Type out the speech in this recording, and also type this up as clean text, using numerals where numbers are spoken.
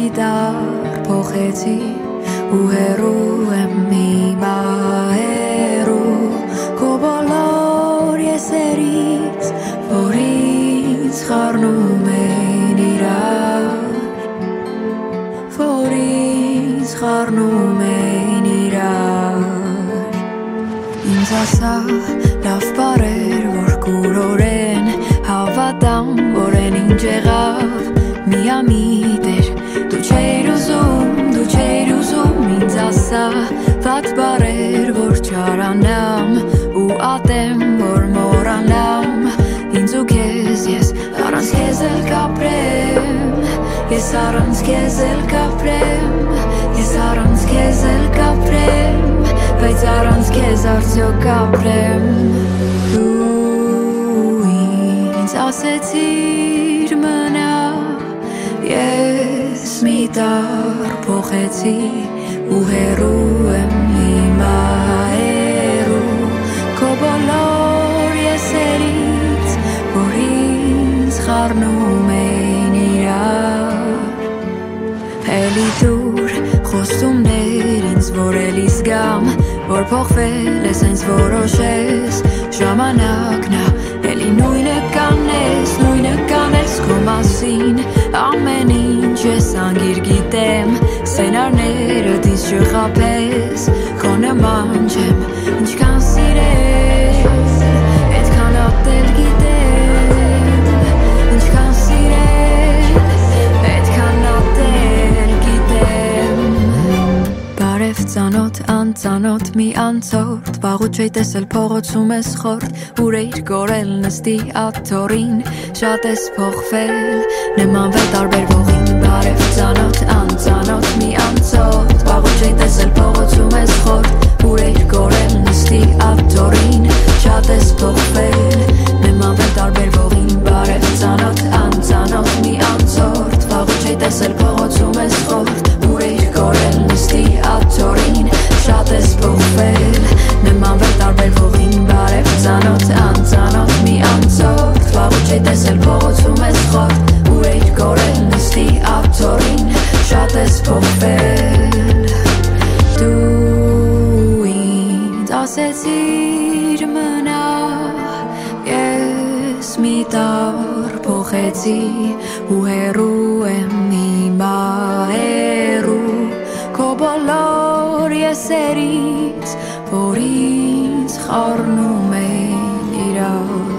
dar փոխեցի ու հեռու եմ հիմա քո բոլոր եսերից որ ինձ խառնում են իրար որ ինձ խառնում են իրար ինձ ասա լավ բառեր որ կուրորեն հավատամ որ են ինչ եղավ միամիտ էր դու չէիր ուզում ինձ ասա վատ բառեր որ չարանամ ու ատեմ որ մոռանամ ինձ ու քեզ ես առանց քեզ էլ կապրեմ ես առանց քեզ էլ կապրեմ ես առանց քեզ էլ կապրեմ բայց առանց քեզ արդյոք կապրեմ դու ինձ ասեցիր մնա ես մի տար փոխեցի ու հեռու եմ հիմա քո բոլոր եսերից որ ինձ խառնում են իրար էլի դուր խոսումներ ինձ որ էլի զգամ որ փոխվել ես հենց որոշես ժամանակն է էլի նույնը կանես քո մասին ամեն ինչ ես անգիր գիտեմ սցենարներդ ինձ չխաբես քո նման չեմ ինչքան սիրել այդքան ատել գիտեմ ինչքան սիրել այդքան ատել գիտեմ բարև ծանոթ անծանոթ մի անցորդ վաղուց չէի տեսել փողոցում ես խորտ ուր էիր կորել նստի աթոռին շատ ես փոխվել նմանվել տարբերվողին բարև ծանոթ անծանոթ մի անցորդ վաղուց չէի տեսել փողոցում ես խորտ ուր էիր կորել նստի աթոռին շատ ես փոխվել նմանվել տարբերվողին բարև ծանոթ անծանոթ մի անցորդ վաղուց չէի տեսել փողոցում ես խորտ ուր էիր կորել նստի աթոռին շատ ես փոխվել նմանվել տարբերվողին բարև ծանոթ անծանոթ մի անցորդ վաղուց չէի տեսել փողոցում ես խորտ ուր էիր կորել նստի աթոռին շատ ես փոխվել դու ինձ ասեցիր մնա ես մի տար փոխեցի ու հեռու եմ հիմա քո բոլոր եսերից որ ինձ խառնում են իրար